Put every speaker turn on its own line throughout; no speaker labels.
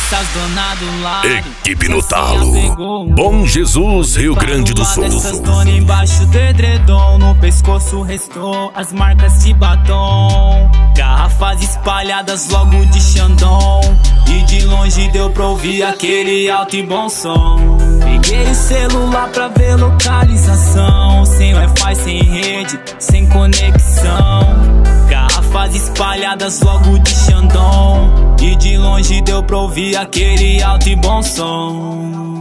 Essas donas do lado,
Equipe no talo. Bom Jesus, Rio Grande do Sul.
Essas donas embaixo do edredom, no pescoço restou as marcas de batom. Garrafas espalhadas logo de Xandão, e de longe deu pra ouvir aquele alto e bom som. Peguei o celular pra ver localização, sem Wi-Fi, sem rede, sem conexão. Garrafas espalhadas logo de Xandão, e de longe deu pra ouvir aquele alto e bom som.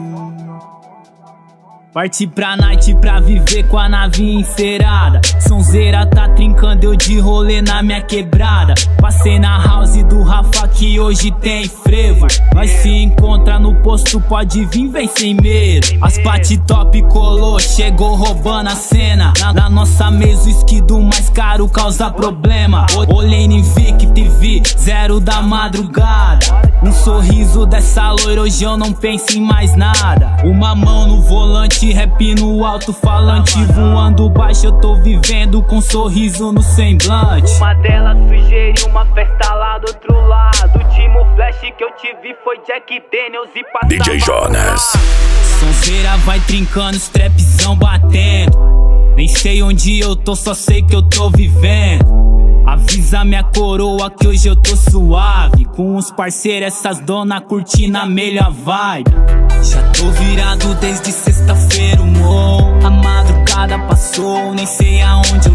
Parti pra night pra viver com a nave encerada. Sonzeira tá trincando, eu de rolê na minha quebrada. Passei na house do Rafa que hoje tem frevo. Nós se encontra no posto, pode vir, vem sem medo. As pati top colou, chegou roubando a cena. Na nossa mesa o esquido mais caro causa problema. Olhei em Vic TV, 0 da madrugada. Um sorriso dessa loira, hoje eu não penso em mais nada. Uma mão no volante, rap no alto-falante. Voando baixo, eu tô vivendo com um sorriso no semblante.
Uma delas sugeriu uma festa lá do outro lado. O último flash que eu te vi foi Jack Daniels e passava
DJ Jonas.
Sonzeira vai trincando, strapzão batendo. Nem sei onde eu tô, só sei que eu tô vivendo. Avisa minha coroa que hoje eu tô suave. Com os parceiros, essas dona curtindo a melhor vibe. Já tô virado desde sexta-feira, humor. A madrugada passou, nem sei aonde eu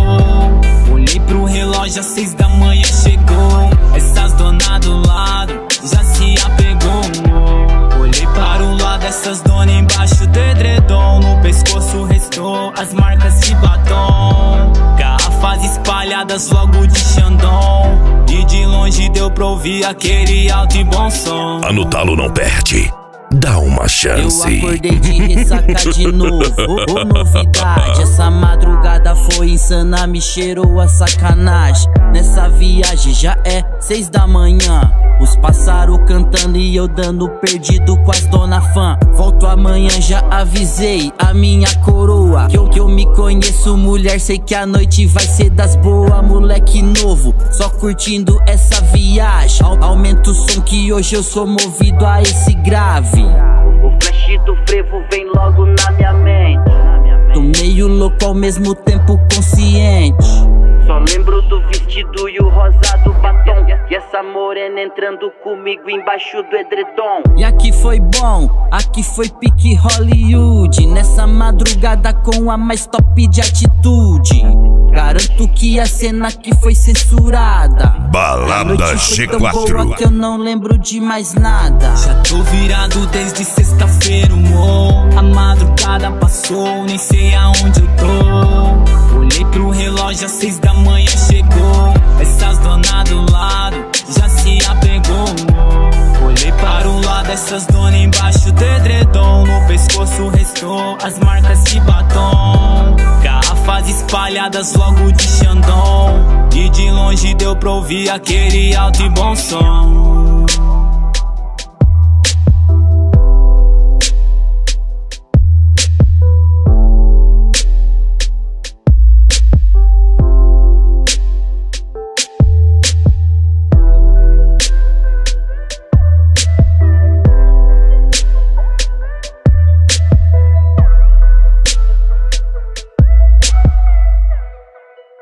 tô. Olhei pro relógio, às 6 da manhã chegou. Essas dona do lado já se apegou, humor. Olhei para o lado, essas dona embaixo do edredom. No pescoço restou as marcas de batom. Garrafas espalhadas logo de Xandão, e de longe deu pra ouvir aquele alto e bom som.
A no talo não perde, dá uma chance.
Eu acordei de ressaca de novo, novidade. Essa madrugada foi insana, me cheirou a sacanagem. Nessa viagem já é 6 da manhã. Os pássaros cantando e eu dando perdido com as dona fã. Volto amanhã, já avisei a minha coroa que eu me conheço, mulher, sei que a noite vai ser das boas. Moleque novo, só curtindo essa viagem. Aumenta o som que hoje eu sou movido a esse grave.
O flash do frevo vem logo na minha mente.
Tô meio louco ao mesmo tempo consciente.
Só lembro do vestido e o rosado batom, e essa morena entrando comigo embaixo do edredom.
E aqui foi bom, aqui foi pique Hollywood. Nessa madrugada com a mais top de atitude. Garanto que a cena aqui foi censurada.
Balada
Foi tão boa
G4.
que eu não lembro de mais nada.
Já tô virado desde sexta-feira, humor. A madrugada passou, nem sei aonde eu tô. Olhei pro relógio, às 6 da manhã chegou. Essas dona do lado já se apegou, humor. Olhei para o lado, essas dona embaixo do edredom. No pescoço restou as marcas de batom. Garrafas espalhadas logo de Xandão, e de longe deu pra ouvir aquele alto e bom som.